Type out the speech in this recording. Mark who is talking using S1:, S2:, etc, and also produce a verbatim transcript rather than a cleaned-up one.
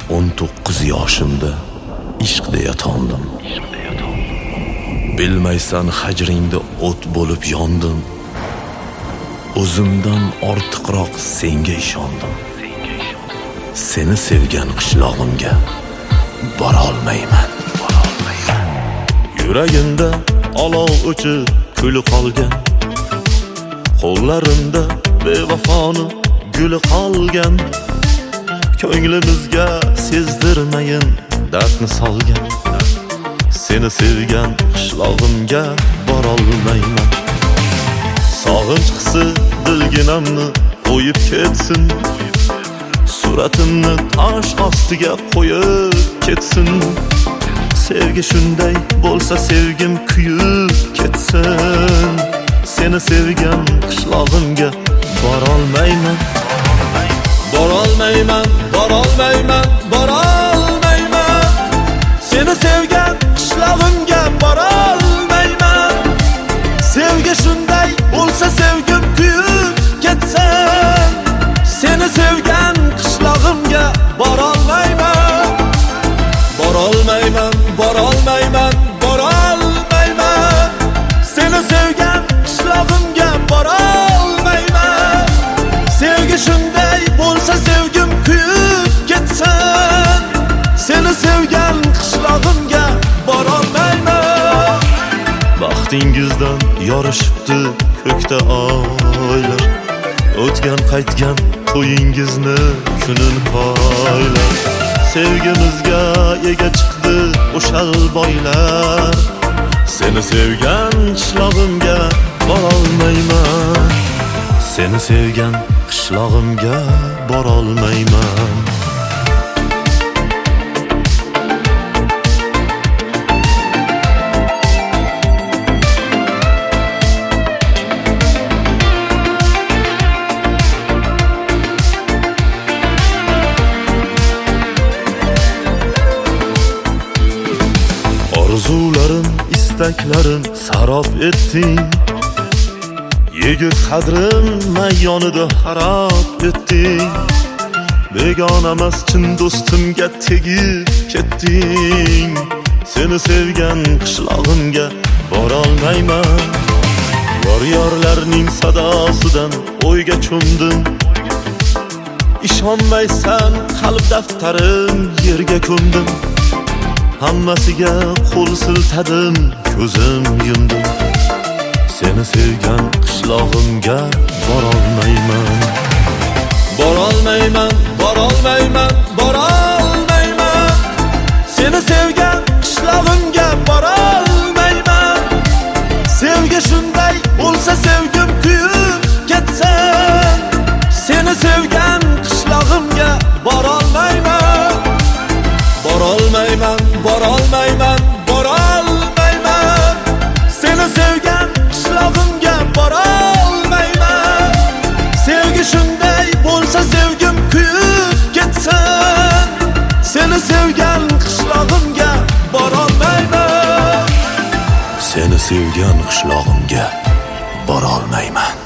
S1: o'n to'qqiz yoshimda ishq deya tondim. Bilmaysan hajringda o't bo'lib yondim. O'zimdan ortiqroq senga ishondim. Seni sevgan qishlog'imga bora olmayman. Yuragimda olov o'chib kuli qolgan, qo'llarimda bevafoni guli qolgan. Ko'nglimizga sezdirmayin dardni solgan. Seni sevgan qishlog'imga bora olmayman. Sog'inch hissi bilginamni qo'yib ketsin. Suratimni tosh ostiga qo'yib ketsin. Sevgi shunday bo'lsa sevgim kuyib ketsin. Seni sevgan qishlog'imga bora olmayman. Bora olmayman, bora olmayman, bora olmayman. Seni sevgan qishlog'imga bora olmayman. Sevgi shunday bo'lsa sevgim kuyib ketsin. Seni sevgan qishlog'imga bora olmayman. Bora olmayman, bora olmayman, bora olmayman. Seni sevgan qishlog'imga bora olmayman. Sevgi shunday bo'lsa sevgim kuyib ketsin. Seni sevgan qishlog'imga bora olmayman. Baxtingizdan yorishibdi ko'kda oylar. O'tgan qaytgan to'yingizni kunin poylar. Sevgimizga ega chiqdi o'shal boylar. Seni sevgan qishlog'imga bora olmayman. Seni sevgan qishlog'imga bora olmayman. Orzularim, istaklarim sarob etding. Yigit qadrim mayyonida xarob etding. Begonamas chin do'stimga tegib ketding. Seni sevgan qishlog'imga bora olmayman. Yorlarning sadosidan o'yga cho'mdim. Ishonmaysan qalb daftarim yerga ko'mdim. Hammasiga qo'l siltadim, ko'zim yumdim. Seni sevgan qishlog'imga bora olmayman. Bora olmayman, bora olmayman, bora olmayman. Seni sevgan qishlog'imga bora olmayman. Sevgi shunday bo'lsa sevgim kuyib ketsin. Seni sevgan qishlog'imga bora olmayman. Bora olmayman, bora olmayman, bora olmayman. Seni sevgan qishlog'imga bora olmayman. Sevgi shunday bo'lsa sevgim kuyib ketsin. Seni sevgan qishlog'imga bora olmayman. Seni sevgan qishlog'imga bora olmayman.